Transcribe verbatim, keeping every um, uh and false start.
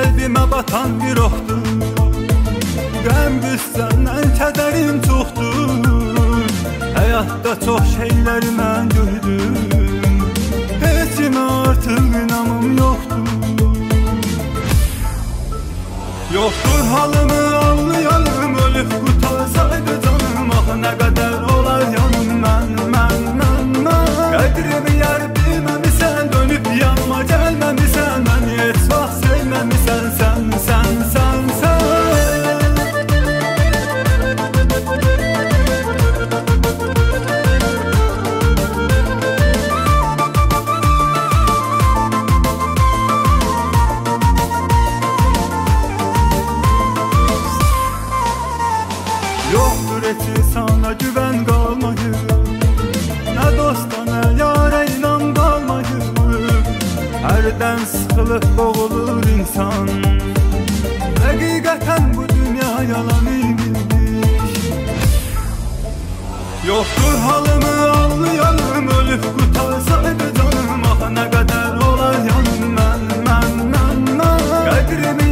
qəlbimə batan bir oxdur. Qəm qüssəndən kədərim çoxdur. Həyatda çox şeyləri mən gördüm. Heç kimə artıq inamım yoxdur. Yoxdur halımı anlayalım, ölüb qutarsaydı canım. Ah nə qədər olar yanım mən, mən, mən, mən. Qədrimi yer bilməmisən, dönüb yanıma gəlməmisən. Məni heç vaxt sevməmisən, sən, sən, sən, sən. Yoxdur heç sana güvən qalmayıb, nə dosta nə yara inan qalmayıb. Hərdən sıxılıb boğulur insan. Həqiqətən bu dünya yalan imiş. Yoxdur halımı anlayalım, ölüb qutarsaydı canım. Ah nə qədər olar yanım mən, mən, mən, mən. Qədrimi